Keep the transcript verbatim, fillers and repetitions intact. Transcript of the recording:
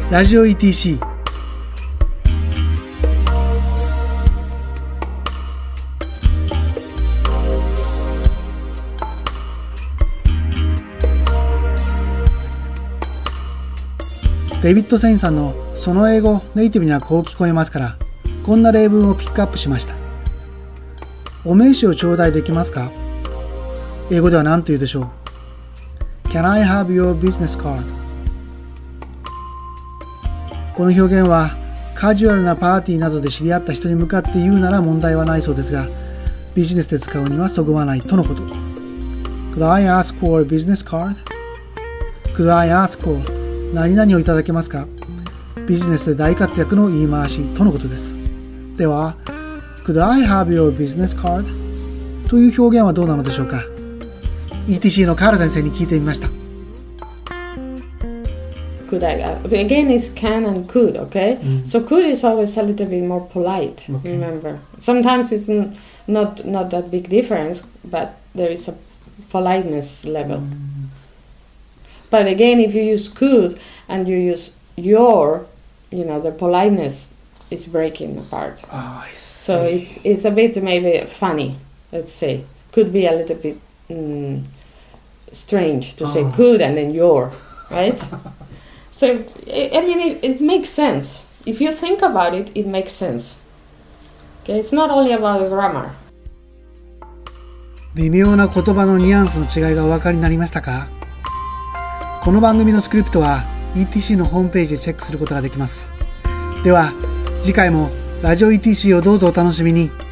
ラジオ イーティーシー。デビッド・セインさんのその英語ネイティブにはこう聞こえますから、こんな例文をピックアップしました。お名刺を頂戴できますか？英語では何と言うでしょう？ Can I have your business card? この表現はカジュアルなパーティーなどで知り合った人に向かって言うなら問題はないそうですが、ビジネスで使うにはそぐわないとのこと。Could I ask for a business card? Could I ask for 何々をいただけますか？ビジネスで大活躍の言い回しとのことです。では、Could I have your business card? という表現はどうなのでしょうか？ イーティーシー のカーラ先生に聞いてみました。 Could I? Uh, again, it's can and could, okay? Mm. So could is always a little bit more polite, okay. Remember. Sometimes it's n- not not that big difference, but there is a politeness level. Mm. But again, if you use could and you use your, you know, the politeness is breaking apart. Oh, I see. So it's it's a bit maybe funny, let's say. Could be a little bit mm, strange to oh. say could and then your, right? So, I mean, it, it makes sense. If you think about it, it makes sense. Okay, it's not only about grammar. 微妙な言葉のニュアンスの違いがお分かりになりましたか？この番組のスクリプトは イーティーシー のホームページでチェックすることができます。では、次回もラジオ イーティーシー をどうぞお楽しみに。